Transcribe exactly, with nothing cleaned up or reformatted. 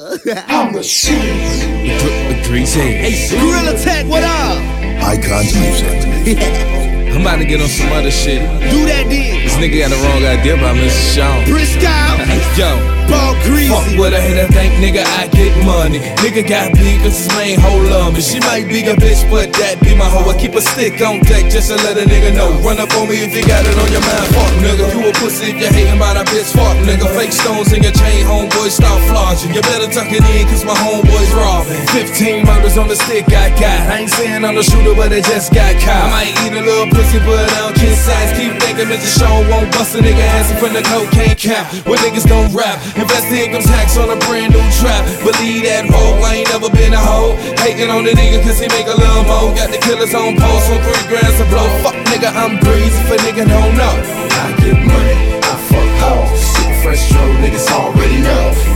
I'm the shit. Greasy. Hey, Gorilla Tech, what up? Icons Music. I'm about to get on some other shit. Do that then. This nigga got the wrong idea about Mister Sean. Briscoe. Yo. Ball Greasy. Fuck what I hit, I think, nigga, I get money. Nigga got beef, cause his main hoe love me. She might be a bitch, but that be my hoe. I keep a stick on deck just to let a nigga know. Run up on me if you got it on your mind. Fuck, nigga, you a pussy if you hating about a bitch. Fuck, nigga, fake stones in your chain, homeboy, start flogging. You better tuck it in, cause my homeboy's robbing. Fifteen murders on the stick I got. I ain't saying I'm the shooter, but it just got caught. I might eat a little pussy, but I don't kiss ass. Keep thinking Mister Sean won't bust a nigga ass in front of cocaine cap. Where niggas don't rap. Invest the income tax on a brand new trap. Believe that hoe, I ain't never been a hoe. Hating on the nigga cause he make a little mo. Got the killers on post on three grand to blow. Fuck nigga, I'm greasy if a nigga don't know. I get money, I fuck hoes. Super fresh stroke, niggas already know.